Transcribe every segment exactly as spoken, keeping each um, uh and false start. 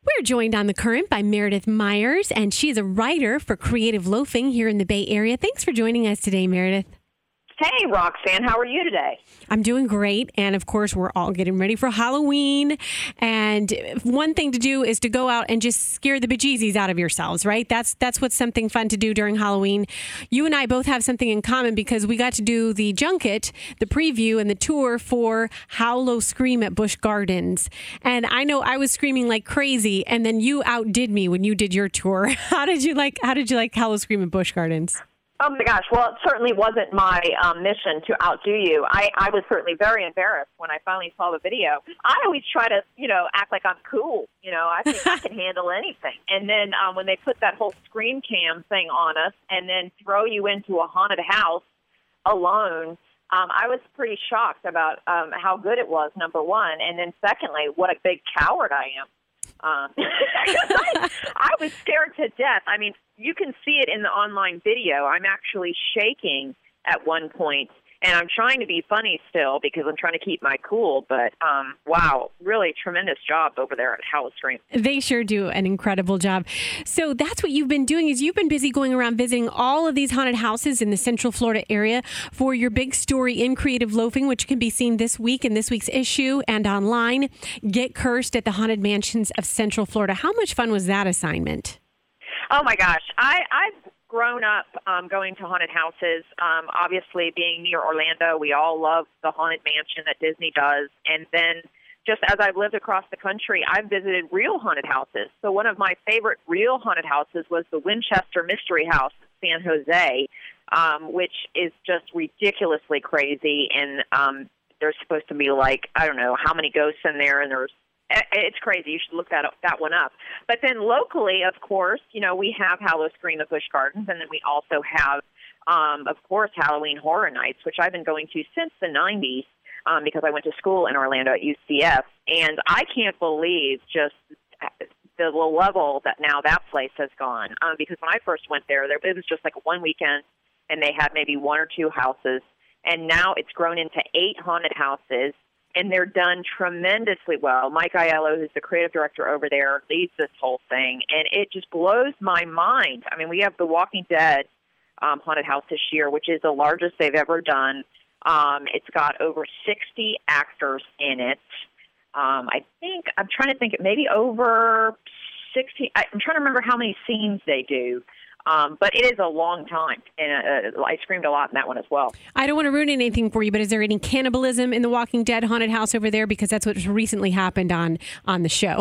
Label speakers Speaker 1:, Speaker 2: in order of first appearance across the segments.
Speaker 1: We're joined on the current by Meredith Myers, and she's a writer for Creative Loafing here in the Bay Area. Thanks for joining us today, Meredith.
Speaker 2: Hey, Roxanne, how are you today?
Speaker 1: I'm doing great. And of course, we're all getting ready for Halloween. And one thing to do is to go out and just scare the bejesus out of yourselves, right? That's that's what's something fun to do during Halloween. You and I both have something in common because we got to do the junket, the preview, and the tour for Howl-O-Scream at Busch Gardens. And I know I was screaming like crazy, and then you outdid me when you did your tour. How did you like? How did you like Howl-O-Scream at Busch Gardens?
Speaker 2: Oh, my gosh. Well, it certainly wasn't my um, mission to outdo you. I, I was certainly very embarrassed when I finally saw the video. I always try to, you know, act like I'm cool. You know, I think I can handle anything. And then um, when they put that whole screen cam thing on us and then throw you into a haunted house alone, um, I was pretty shocked about um, how good it was, number one. And then secondly, what a big coward I am. Um, I, I was scared to death. I mean, you can see it in the online video. I'm actually shaking at one point, and I'm trying to be funny still because I'm trying to keep my cool. But um, wow, really tremendous job over there at Howl-O-Scream.
Speaker 1: They sure do an incredible job. So that's what you've been doing is you've been busy going around visiting all of these haunted houses in the Central Florida area for your big story in Creative Loafing, which can be seen this week in this week's issue and online. Get Cursed at the Haunted Mansions of Central Florida. How much fun was that assignment?
Speaker 2: Oh, my gosh. I, I've grown up um, going to haunted houses. Um, obviously, being near Orlando, we all love the Haunted Mansion that Disney does. And then just as I've lived across the country, I've visited real haunted houses. So one of my favorite real haunted houses was the Winchester Mystery House in San Jose, um, which is just ridiculously crazy. And um, there's supposed to be like, I don't know how many ghosts in there, and there's it's crazy. You should look that up, that one up. But then locally, of course, you know, we have Howl-O-Scream at Busch Gardens, and then we also have, um, of course, Halloween Horror Nights, which I've been going to since the nineties um, because I went to school in Orlando at U C F. And I can't believe just the level that now that place has gone. Um, because when I first went there, there, it was just like one weekend, and they had maybe one or two houses. And now it's grown into eight haunted houses. And they're done tremendously well. Mike Aiello, who's the creative director over there, leads this whole thing, and it just blows my mind. I mean, we have The Walking Dead um, haunted house this year, which is the largest they've ever done. Um, it's got over sixty actors in it. Um, I think, I'm trying to think, maybe over sixty. I'm trying to remember how many scenes they do. Um, but it is a long time, and uh, I screamed a lot in that one as well.
Speaker 1: I don't want to ruin anything for you, but is there any cannibalism in the Walking Dead haunted house over there? Because that's what's recently happened on, on the show.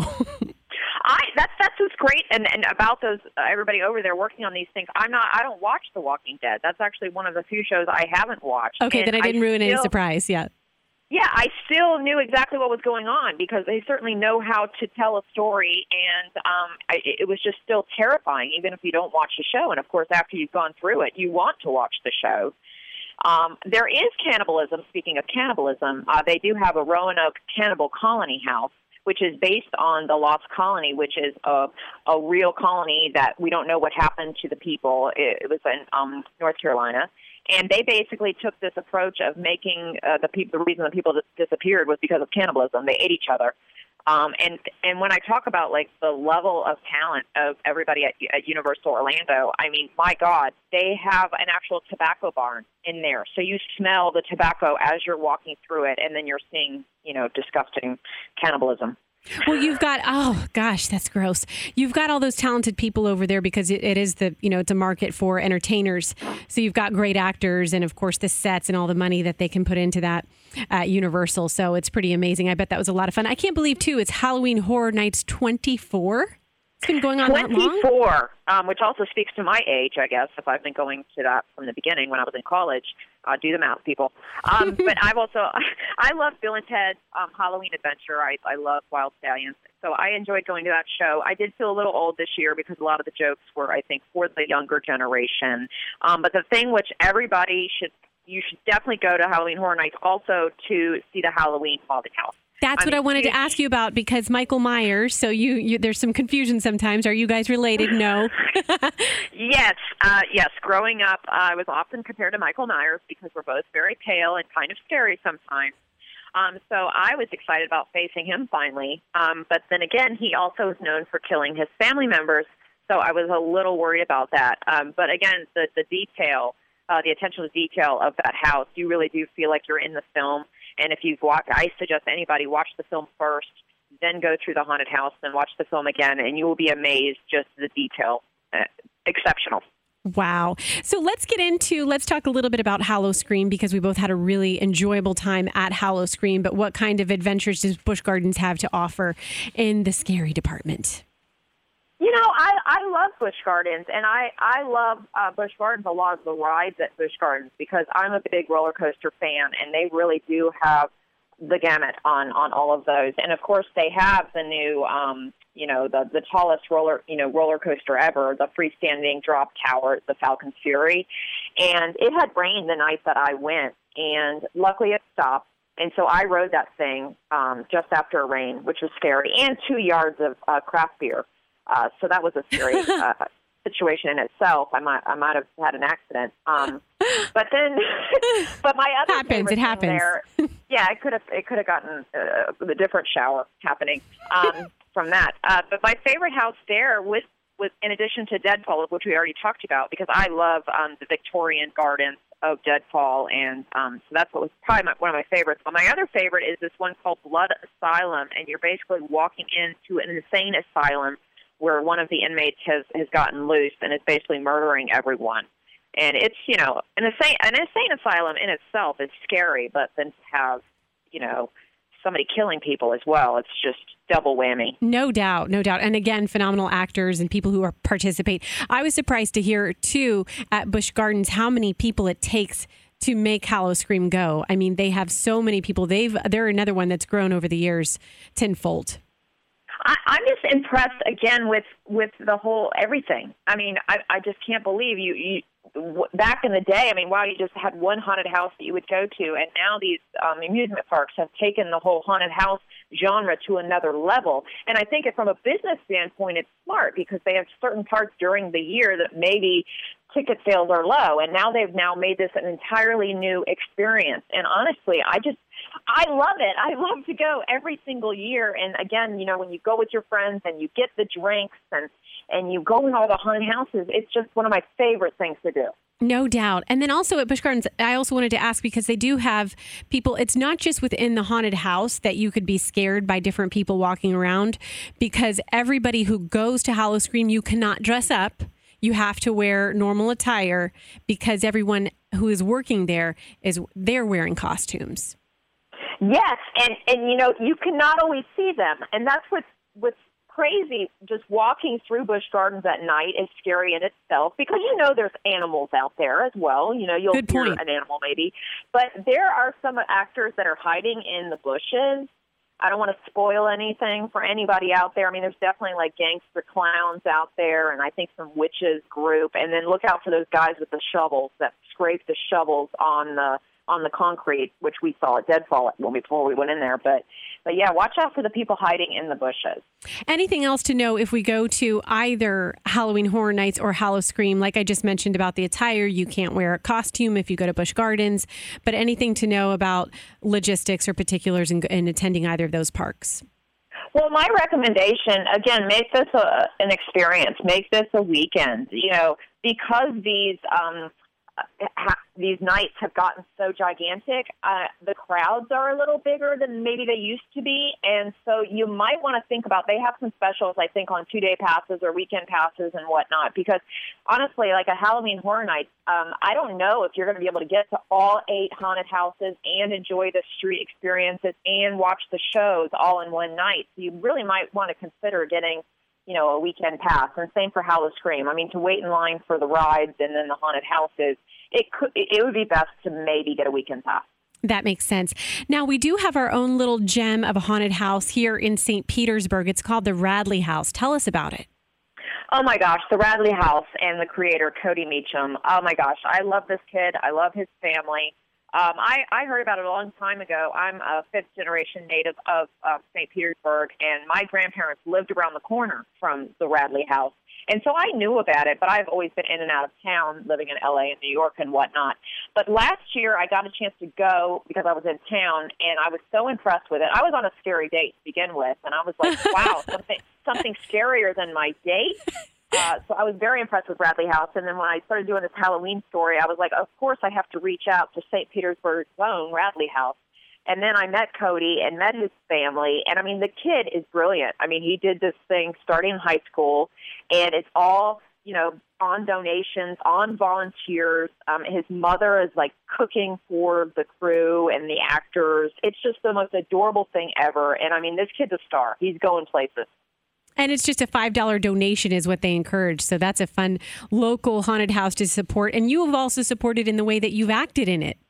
Speaker 2: I that's that's what's great, and, and about those uh, everybody over there working on these things. I'm not. I don't watch The Walking Dead. That's actually one of the few shows I haven't watched.
Speaker 1: Okay,
Speaker 2: and
Speaker 1: then I didn't
Speaker 2: I
Speaker 1: ruin
Speaker 2: still,
Speaker 1: any surprise. Yeah.
Speaker 2: Yeah, I still knew exactly what was going on because they certainly know how to tell a story, and um, I, it was just still terrifying, even if you don't watch the show. And, of course, after you've gone through it, you want to watch the show. Um, there is cannibalism. Speaking of cannibalism, uh, they do have a Roanoke Cannibal Colony house, which is based on the Lost Colony, which is a, a real colony that we don't know what happened to the people. It, it was in um, North Carolina. And they basically took this approach of making uh, the people, the reason the people dis- disappeared was because of cannibalism. They ate each other. Um, and and when I talk about, like, the level of talent of everybody at, at Universal Orlando, I mean, my God, they have an actual tobacco barn in there. So you smell the tobacco as you're walking through it, and then you're seeing, you know, disgusting cannibalism.
Speaker 1: Well, you've got, oh gosh, that's gross. You've got all those talented people over there because it, it is the, you know, it's a market for entertainers. So you've got great actors and, of course, the sets and all the money that they can put into that at Universal. So it's pretty amazing. I bet that was a lot of fun. I can't believe, too, it's Halloween Horror Nights twenty-four. It's been going on that long?
Speaker 2: twenty-four, um, which also speaks to my age, I guess, if I've been going to that from the beginning when I was in college. Uh, do the math, people. Um, but I've also, I love Bill and Ted's um, Halloween Adventure. I, I love Wild Stallions. So I enjoyed going to that show. I did feel a little old this year because a lot of the jokes were, I think, for the younger generation. Um, but the thing which everybody should, you should definitely go to Halloween Horror Nights also to see the Halloween Haunted House.
Speaker 1: That's I what mean, I wanted to ask you about because Michael Myers, so you, you there's some confusion sometimes. Are you guys related? No.
Speaker 2: Yes. Uh, yes. Growing up, uh, I was often compared to Michael Myers because we're both very pale and kind of scary sometimes. Um, so I was excited about facing him finally. Um, but then again, he also is known for killing his family members. So I was a little worried about that. Um, but again, the, the detail, uh, the attention to detail of that house, you really do feel like you're in the film. And if you've watched, I suggest anybody watch the film first, then go through the haunted house, then watch the film again, and you will be amazed just the detail. Uh, exceptional.
Speaker 1: Wow. So let's get into, let's talk a little bit about Howl-O-Scream, because we both had a really enjoyable time at Howl-O-Scream. But what kind of adventures does Busch Gardens have to offer in the scary department?
Speaker 2: You know, I, I love Busch Gardens, and I, I love uh, Busch Gardens, a lot of the rides at Busch Gardens, because I'm a big roller coaster fan, and they really do have the gamut on, on all of those. And, of course, they have the new, um, you know, the, the tallest roller, you know, roller coaster ever, the freestanding drop tower, the Falcon's Fury. And it had rained the night that I went, and luckily it stopped. And so I rode that thing um, just after a rain, which was scary, and two yards of uh, craft beer. Uh, so that was a scary uh, situation in itself. I might I might have had an accident. Um, but then, but my other
Speaker 1: happens. It happens.
Speaker 2: There, yeah, it could have it could have gotten uh, a different shower happening um, from that. Uh, but my favorite house there, with with in addition to Deadfall, which we already talked about, because I love um, the Victorian gardens of Deadfall, and um, so that's what was probably my, one of my favorites. But my other favorite is this one called Blood Asylum, and you're basically walking into an insane asylum where one of the inmates has, has gotten loose and is basically murdering everyone. And it's, you know, an insane, an insane asylum in itself is scary, but then to have, you know, somebody killing people as well, it's just double whammy.
Speaker 1: No doubt, no doubt. And again, phenomenal actors and people who are participate. I was surprised to hear, too, at Busch Gardens how many people it takes to make Howl-O-Scream go. I mean, they have so many people. They've They're another one that's grown over the years tenfold.
Speaker 2: I, I'm just impressed again with, with the whole everything. I mean, I, I just can't believe you, you w- back in the day. I mean, wow, you just had one haunted house that you would go to, and now these um, amusement parks have taken the whole haunted house genre to another level. And I think it, from a business standpoint, it's smart because they have certain parts during the year that maybe ticket sales are low, and now they've now made this an entirely new experience. And honestly, I just I love it. I love to go every single year. And again, you know, when you go with your friends and you get the drinks and, and you go in all the haunted houses, it's just one of my favorite things to do.
Speaker 1: No doubt. And then also at Busch Gardens, I also wanted to ask, because they do have people, it's not just within the haunted house that you could be scared by different people walking around, because everybody who goes to Howl-O-Scream, you cannot dress up. You have to wear normal attire because everyone who is working there is they're wearing costumes.
Speaker 2: Yes, and, and you know, you can not always see them, and that's what's, what's crazy. Just walking through Busch Gardens at night is scary in itself, because you know there's animals out there as well. You know, you'll
Speaker 1: Good
Speaker 2: hear
Speaker 1: point.
Speaker 2: an animal maybe, but there are some actors that are hiding in the bushes. I don't want to spoil anything for anybody out there. I mean, there's definitely like gangster clowns out there, and I think some witches group. And then look out for those guys with the shovels that scrape the shovels on the on the concrete, which we saw at Deadfall when we, before we went in there. But, but yeah, watch out for the people hiding in the bushes.
Speaker 1: Anything else to know if we go to either Halloween Horror Nights or Howl-O-Scream? Like I just mentioned about the attire, you can't wear a costume if you go to Busch Gardens. But anything to know about logistics or particulars in, in attending either of those parks?
Speaker 2: Well, my recommendation, again, make this a, an experience. Make this a weekend. You know, because these um, ha- these nights have gotten so gigantic, uh, the crowds are a little bigger than maybe they used to be. And so you might want to think about, they have some specials, I think, on two-day passes or weekend passes and whatnot. Because honestly, like a Halloween Horror Night, um, I don't know if you're going to be able to get to all eight haunted houses and enjoy the street experiences and watch the shows all in one night. So you really might want to consider getting, you know, a weekend pass. And same for Howl-O-Scream. I mean, to wait in line for the rides and then the haunted houses, it could it would be best to maybe get a weekend pass.
Speaker 1: That makes sense. Now, we do have our own little gem of a haunted house here in Saint Petersburg. It's called the Radley House. Tell us about it.
Speaker 2: Oh, my gosh, the Radley House and the creator, Cody Meacham. Oh, my gosh, I love this kid. I love his family. Um, I, I heard about it a long time ago. I'm a fifth-generation native of uh, Saint Petersburg, and my grandparents lived around the corner from the Radley House. And so I knew about it, but I've always been in and out of town, living in L A and New York and whatnot. But last year I got a chance to go because I was in town, and I was so impressed with it. I was on a scary date to begin with, and I was like, wow, something something scarier than my date. Uh, so I was very impressed with Radley House. And then when I started doing this Halloween story, I was like, of course I have to reach out to Saint Petersburg's own Radley House. And then I met Cody and met his family. And, I mean, the kid is brilliant. I mean, he did this thing starting in high school, and it's all, you know, on donations, on volunteers. Um, his mother is, like, cooking for the crew and the actors. It's just the most adorable thing ever. And, I mean, this kid's a star. He's going places.
Speaker 1: And it's just a five dollars donation is what they encourage. So that's a fun local haunted house to support. And you have also supported in the way that you've acted in it.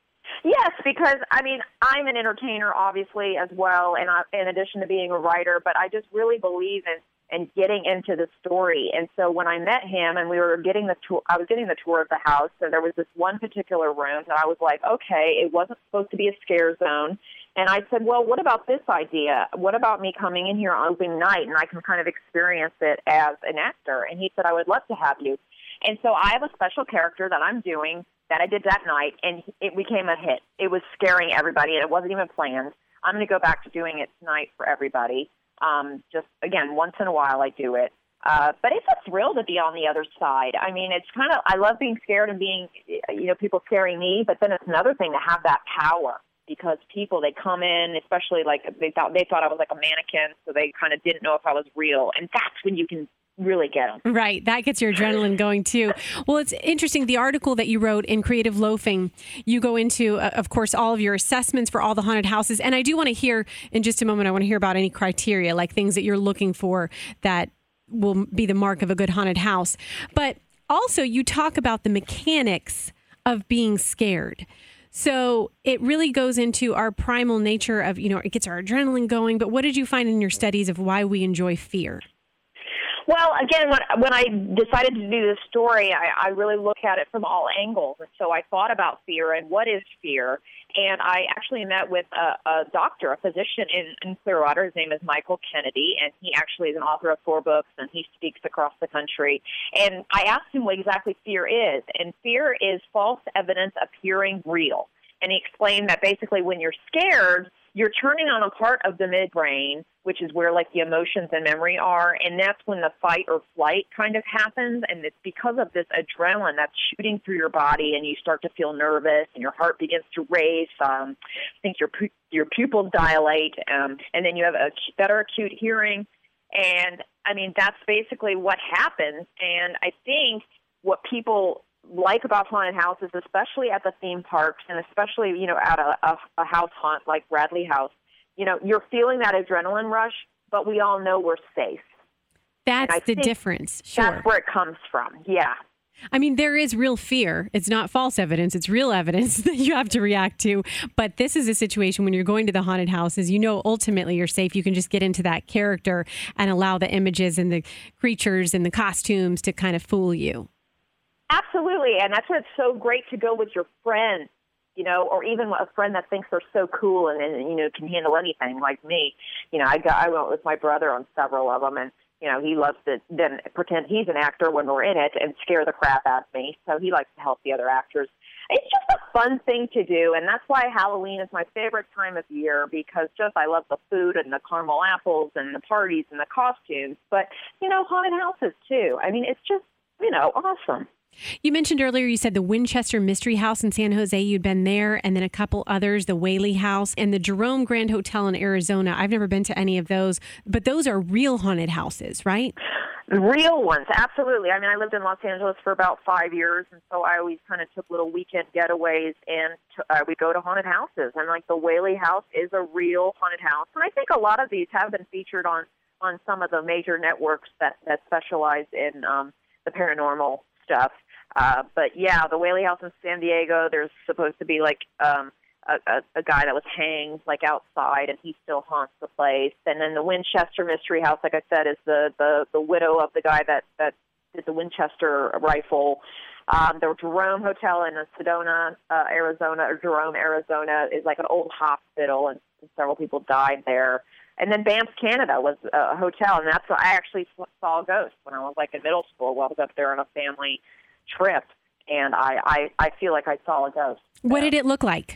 Speaker 2: Yes, because, I mean, I'm an entertainer, obviously, as well, and I, in addition to being a writer, but I just really believe in, in getting into the story. And so when I met him and we were getting the tour, I was getting the tour of the house, so there was this one particular room that I was like, okay, it wasn't supposed to be a scare zone. And I said, well, what about this idea? What about me coming in here on opening night and I can kind of experience it as an actor? And he said, I would love to have you. And so I have a special character that I'm doing that I did that night, and it became a hit. It was scaring everybody, and it wasn't even planned. I'm going to go back to doing it tonight for everybody. Um, just, again, once in a while I do it. Uh, but it's a thrill to be on the other side. I mean, it's kind of, I love being scared and being, you know, people scaring me, but then it's another thing to have that power. Because people, they come in, especially like they thought they thought I was like a mannequin, so they kind of didn't know if I was real. And that's when you can really get them.
Speaker 1: Right. That gets your adrenaline going too. Well, it's interesting. The article that you wrote in Creative Loafing, you go into, uh, of course, all of your assessments for all the haunted houses. And I do want to hear in just a moment, I want to hear about any criteria, like things that you're looking for that will be the mark of a good haunted house. But also you talk about the mechanics of being scared. So it really goes into our primal nature of, you know, it gets our adrenaline going. But what did you find in your studies of why we enjoy fear?
Speaker 2: Well, again, when, when I decided to do this story, I, I really look at it from all angles. And so I thought about fear and what is fear. And I actually met with a, a doctor, a physician in, in Clearwater. His name is Michael Kennedy, and he actually is an author of four books, and he speaks across the country. And I asked him what exactly fear is. And fear is false evidence appearing real. And he explained that basically when you're scared, you're turning on a part of the midbrain, which is where like the emotions and memory are, and that's when the fight or flight kind of happens, and it's because of this adrenaline that's shooting through your body, and you start to feel nervous, and your heart begins to race. Um, I think your pu- your pupils dilate, um, and then you have a better acute hearing, and I mean that's basically what happens. And I think what people like about haunted houses, especially at the theme parks, and especially, you know, at a, a, a house haunt like Radley House, you know, you're feeling that adrenaline rush, but we all know we're safe.
Speaker 1: That's the difference. Sure.
Speaker 2: That's where it comes from. Yeah.
Speaker 1: I mean, there is real fear. It's not false evidence. It's real evidence that you have to react to. But this is a situation when you're going to the haunted houses, you know, ultimately you're safe. You can just get into that character and allow the images and the creatures and the costumes to kind of fool you.
Speaker 2: Absolutely, and that's why it's so great to go with your friends, you know, or even a friend that thinks they're so cool and, and you know, can handle anything like me. You know, I got, I went with my brother on several of them, and, you know, he loves to then pretend he's an actor when we're in it and scare the crap out of me, so he likes to help the other actors. It's just a fun thing to do, and that's why Halloween is my favorite time of year, because just I love the food and the caramel apples and the parties and the costumes, but, you know, haunted houses too. I mean, it's just, you know, awesome.
Speaker 1: You mentioned earlier, you said the Winchester Mystery House in San Jose, you'd been there, and then a couple others, the Whaley House and the Jerome Grand Hotel in Arizona. I've never been to any of those, but those are real haunted houses, right?
Speaker 2: Real ones, absolutely. I mean, I lived in Los Angeles for about five years, and so I always kind of took little weekend getaways, and t- uh, we go to haunted houses. And, like, the Whaley House is a real haunted house. And I think a lot of these have been featured on, on some of the major networks that, that specialize in um, the paranormal stuff. Uh, but yeah, the Whaley House in San Diego, there's supposed to be like um, a, a, a guy that was hanged like outside, and he still haunts the place. And then the Winchester Mystery House, like I said, is the, the, the widow of the guy that, that did the Winchester rifle. Um, the Jerome Hotel in Sedona, uh, Arizona, or Jerome, Arizona, is like an old hospital, and several people died there. And then Banff, Canada was a hotel, and that's where I actually saw a ghost when I was like in middle school. While I was up there on a family trip, and I, I, I feel like I saw a ghost.
Speaker 1: What did it look like?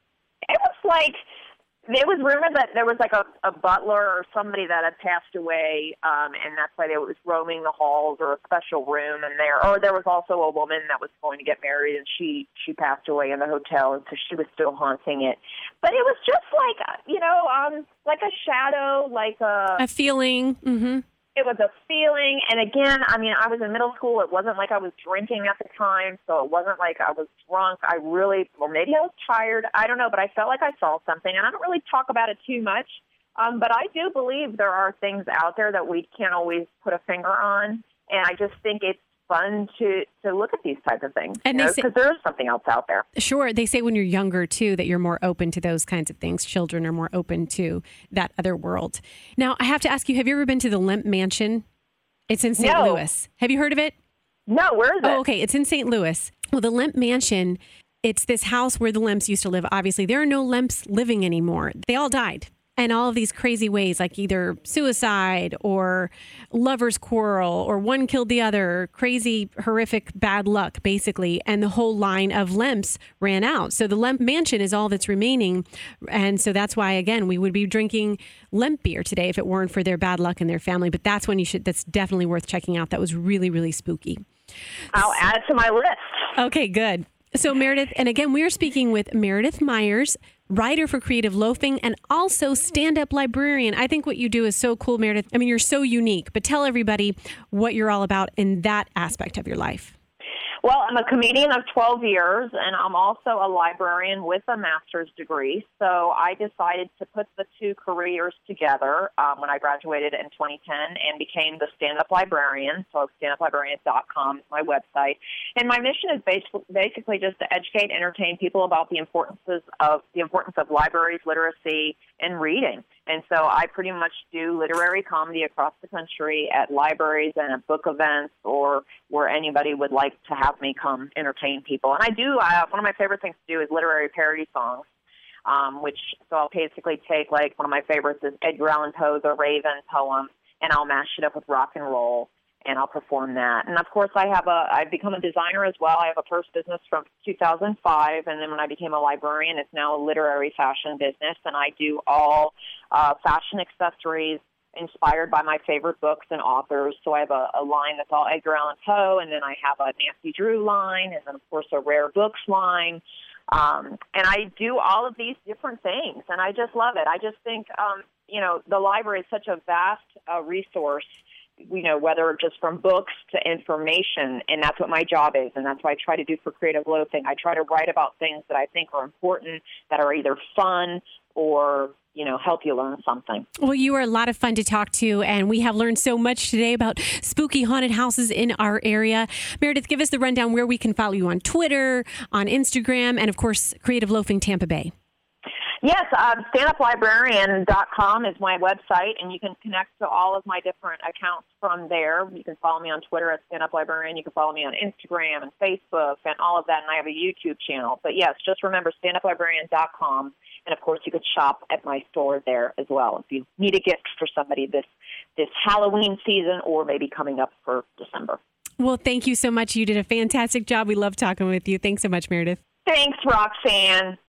Speaker 2: It was like, it was rumored that there was like a, a butler or somebody that had passed away, um, and that's why they was roaming the halls, or a special room in there. Or there was also a woman that was going to get married, and she, she passed away in the hotel, and so she was still haunting it. But it was just like, you know, um, like a shadow, like a...
Speaker 1: A feeling. Mm-hmm.
Speaker 2: It was a feeling, and again, I mean, I was in middle school. It wasn't like I was drinking at the time, so it wasn't like I was drunk. I really, or maybe I was tired. I don't know, but I felt like I saw something, and I don't really talk about it too much, um, but I do believe there are things out there that we can't always put a finger on, and I just think it's fun to, to look at these types of things,
Speaker 1: and
Speaker 2: because there is something else out there.
Speaker 1: Sure. They say when you're younger, too, that you're more open to those kinds of things. Children are more open to that other world. Now, I have to ask you, have you ever been to the Lemp Mansion? It's in Saint
Speaker 2: No.
Speaker 1: Louis. Have you heard of it?
Speaker 2: No, where is it?
Speaker 1: Oh, okay. It's in Saint Louis. Well, the Lemp Mansion, it's this house where the Lemps used to live. Obviously, there are no Lemps living anymore. They all died. And all of these crazy ways, like either suicide or lovers quarrel or one killed the other, crazy, horrific, bad luck, basically. And the whole line of Lemps ran out. So the Lemp Mansion is all that's remaining. And so that's why, again, we would be drinking Lemp beer today if it weren't for their bad luck in their family. But that's when you should, that's definitely worth checking out. That was really, really spooky.
Speaker 2: I'll add it to my list.
Speaker 1: Okay, good. So Meredith, and again, we are speaking with Meredith Myers, writer for Creative Loafing and also stand-up librarian. I think what you do is so cool, Meredith. I mean, you're so unique, but tell everybody what you're all about in that aspect of your life.
Speaker 2: Well, I'm a comedian of twelve years, and I'm also a librarian with a master's degree. So I decided to put the two careers together um, when I graduated in twenty ten and became the stand-up librarian. So stand up librarian dot com is my website. And my mission is bas- basically just to educate, entertain people about the importances of the importance of libraries, literacy, and reading. And so I pretty much do literary comedy across the country at libraries and at book events, or where anybody would like to have me come entertain people. And I do, uh, one of my favorite things to do is literary parody songs, um, which, so I'll basically take, like, one of my favorites is Edgar Allan Poe's A Raven poem, and I'll mash it up with rock and roll, and I'll perform that. And of course, I have a, I've become a designer as well. I have a purse business from two thousand five, and then when I became a librarian, it's now a literary fashion business, and I do all uh, fashion accessories inspired by my favorite books and authors. So I have a, a line that's all Edgar Allan Poe, and then I have a Nancy Drew line, and then, of course, a Rare Books line. Um, and I do all of these different things, and I just love it. I just think, um, you know, the library is such a vast uh, resource, you know, whether just from books to information, and that's what my job is, and that's what I try to do for Creative Loafing. I try to write about things that I think are important, that are either fun or, you know, help you learn something.
Speaker 1: Well, you are a lot of fun to talk to, and we have learned so much today about spooky haunted houses in our area. Meredith, give us the rundown where we can follow you on Twitter, on Instagram, and, of course, Creative Loafing Tampa Bay.
Speaker 2: Yes, um, stand up librarian dot com is my website, and you can connect to all of my different accounts from there. You can follow me on Twitter at standuplibrarian. You can follow me on Instagram and Facebook and all of that, and I have a YouTube channel. But, yes, just remember stand up librarian dot com, and, of course, you could shop at my store there as well if you need a gift for somebody this, this Halloween season or maybe coming up for December.
Speaker 1: Well, thank you so much. You did a fantastic job. We love talking with you. Thanks so much, Meredith.
Speaker 2: Thanks, Roxanne.